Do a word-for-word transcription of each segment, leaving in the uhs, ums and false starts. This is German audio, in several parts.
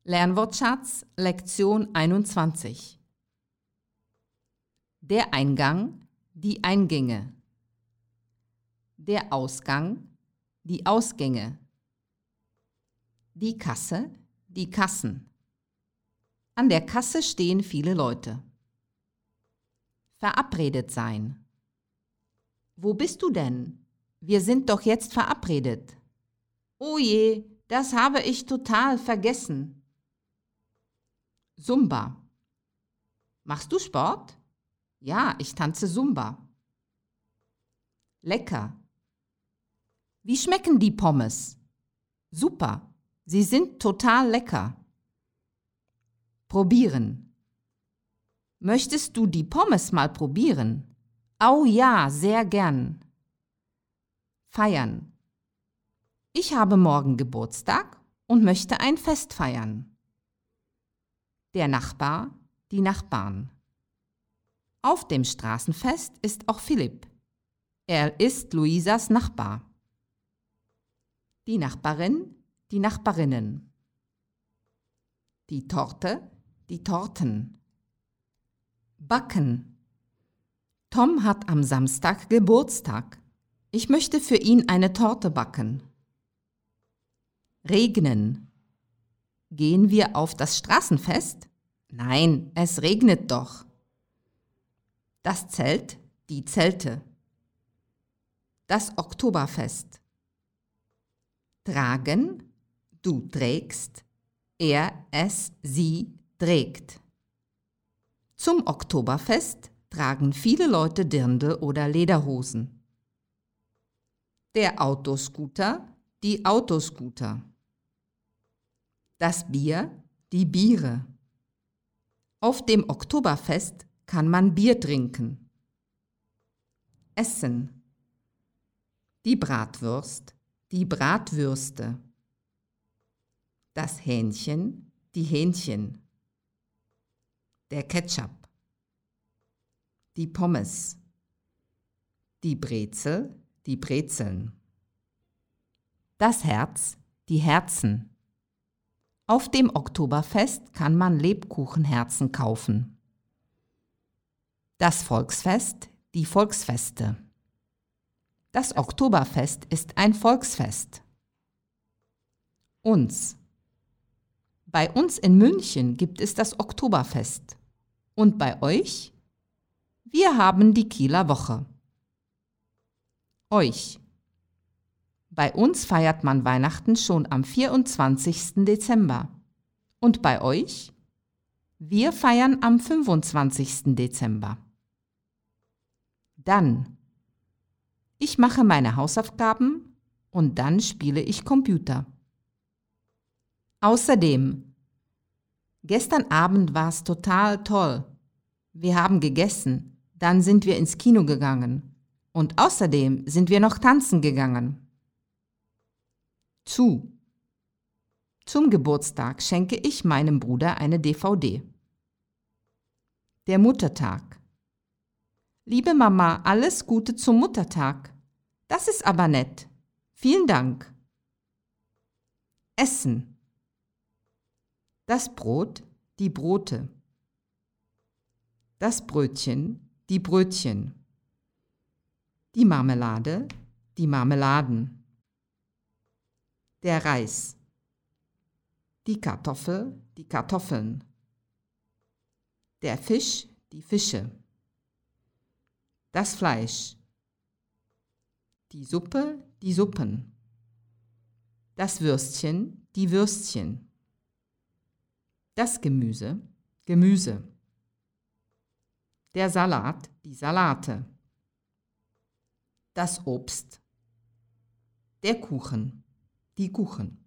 Lernwortschatz, Lektion einundzwanzig. Der Eingang, die Eingänge. Der Ausgang, die Ausgänge. Die Kasse, die Kassen. An der Kasse stehen viele Leute. Verabredet sein. Wo bist du denn? Wir sind doch jetzt verabredet. Oh je, das habe ich total vergessen. Zumba. Machst du Sport? Ja, ich tanze Zumba. Lecker. Wie schmecken die Pommes? Super, sie sind total lecker. Probieren. Möchtest du die Pommes mal probieren? Oh ja, sehr gern. Feiern. Ich habe morgen Geburtstag und möchte ein Fest feiern. Der Nachbar, die Nachbarn. Auf dem Straßenfest ist auch Philipp. Er ist Luisas Nachbar. Die Nachbarin, die Nachbarinnen. Die Torte, die Torten. Backen. Tom hat am Samstag Geburtstag. Ich möchte für ihn eine Torte backen. Regnen. Gehen wir auf das Straßenfest? Nein, es regnet doch. Das Zelt, die Zelte. Das Oktoberfest. Tragen, du trägst, er, es, sie trägt. Zum Oktoberfest tragen viele Leute Dirndl oder Lederhosen. Der Autoscooter, die Autoscooter. Das Bier, die Biere. Auf dem Oktoberfest kann man Bier trinken. Essen. Die Bratwurst, die Bratwürste. Das Hähnchen, die Hähnchen. Der Ketchup. Die Pommes. Die Brezel, die Brezeln. Das Herz, die Herzen. Auf dem Oktoberfest kann man Lebkuchenherzen kaufen. Das Volksfest, die Volksfeste. Das Oktoberfest ist ein Volksfest. Uns. Bei uns in München gibt es das Oktoberfest. Und bei euch? Wir haben die Kieler Woche. Euch. Bei uns feiert man Weihnachten schon am vierundzwanzigsten Dezember. Und bei euch? Wir feiern am fünfundzwanzigsten Dezember. Dann. Ich mache meine Hausaufgaben und dann spiele ich Computer. Außerdem. Gestern Abend war es total toll. Wir haben gegessen, dann sind wir ins Kino gegangen. Und außerdem sind wir noch tanzen gegangen. Zu. Zum Geburtstag schenke ich meinem Bruder eine D V D. Der Muttertag. Liebe Mama, alles Gute zum Muttertag. Das ist aber nett. Vielen Dank. Essen. Das Brot, die Brote. Das Brötchen, die Brötchen. Die Marmelade, die Marmeladen. Der Reis. Die Kartoffel, die Kartoffeln. Der Fisch, die Fische. Das Fleisch. Die Suppe, die Suppen. Das Würstchen, die Würstchen. Das Gemüse, Gemüse. Der Salat, die Salate. Das Obst. Der Kuchen, die Kuchen.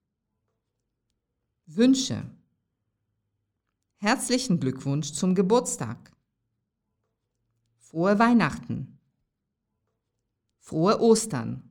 Wünsche. Herzlichen Glückwunsch zum Geburtstag. Frohe Weihnachten. Frohe Ostern.